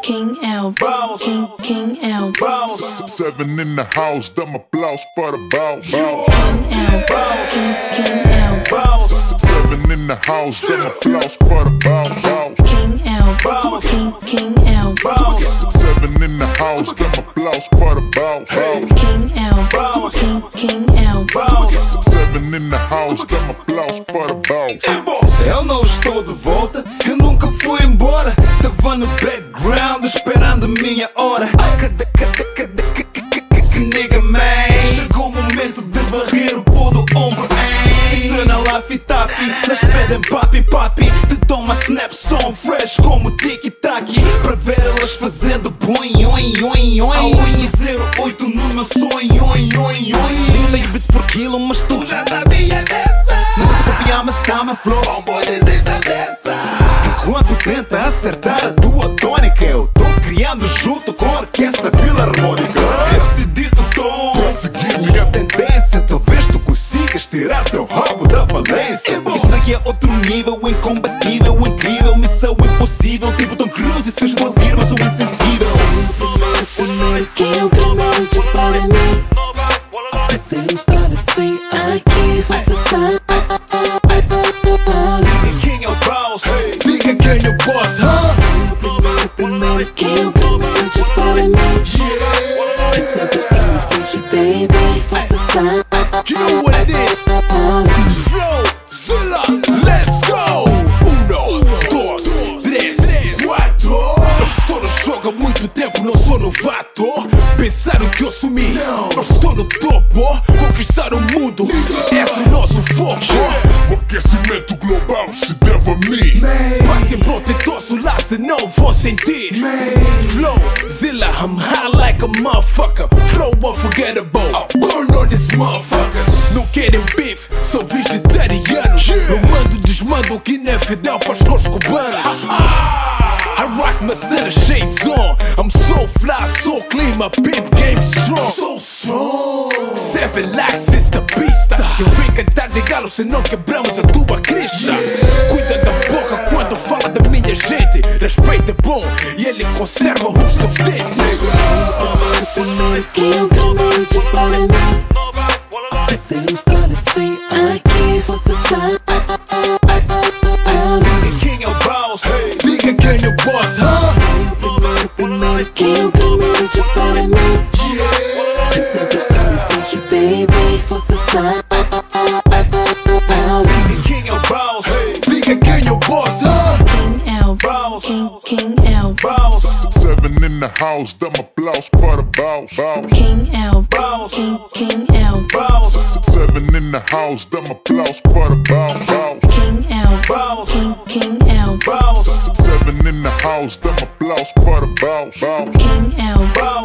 King L, King L. 7 in the house, dá um aplauso para o Bounce. King L, 7 in the house, dá um aplauso para o Bounce. King L, King L. 7 in the house, dá um aplauso para o Bounce. King L, King L. 7 in the house, dá um aplauso para o Bounce. Eu não estou de volta, eu nunca fui embora. Tava no background esperando a minha hora. Cadê esse nigga, man? Chegou o momento de varrer o pó do ombro, hein? Cena lá, fitafi, elas pedem papi. Te dão uma snap song fresh como tic-tac, para ver elas fazendo boing, oing. A 08 no meu sonho, oing. 10 bits por quilo, mas tu já sabias dessa. Nunca te copiar, mas tá my flow, homeboy, desista dessa. Enquanto tenta acertar a tua tônica, eu tô criando junto com a orquestra filarmônica. Eu te dito tom, pra seguir minha tendência. Talvez tu consigas tirar teu rabo da falência. Isso daqui é outro nível, incombatível, incrível, missão impossível. Tipo Tom Cruise, isso fez de ouvir, mas sou insensível. Primeiro, quem é o primeiro dispara em mim? Você não está assim aqui, você sabe. Quem é o boss? Diga quem é o boss, Primeiro, quem é o primeiro dispara em mim? Esse é o teu baby, você sabe. You know what it is? Flow, Zilla, let's go! 1, 2, 3, 4. Eu estou no jogo há muito tempo, não sou novato. Pensaram que eu sumi, eu estou no topo. Conquistar o mundo, esse é o nosso foco. O aquecimento global se deve a mim. Passe proteitoso lá, senão vou sentir. Flow, Zilla, I'm high like a motherfucker. Flow unforgettable, I'll burn on these motherfuckers. Não querem beef, sou vegetarianos. Eu mando, desmando, que nem Fidel faz com os cubanos. I rock my stutter shades on. I'm so fly, so clean, my beat game strong. So strong. 7 likes is the pista. Eu vim cantar de galo, senão quebramos a tua crista. Cuida da boca quando fala da minha gente. Respeito é bom e ele conserva os teus dentes. Primeiro, quem é o primeiro dispara em mim? Você não está assim aqui, você sabe. Quem é o boss? Diga quem é o boss, Primeiro, quem é o primeiro dispara em mim? Esse é o teu baby, você sabe. Quem é o boss? Diga quem é o boss, King L, King L. 7 in the house, dá um aplauso para o Bounce. King L, King L. 7 in the house, dá um aplauso para o Bounce. King L, King L. 7 in the house, dá um aplauso para o Bounce. King L,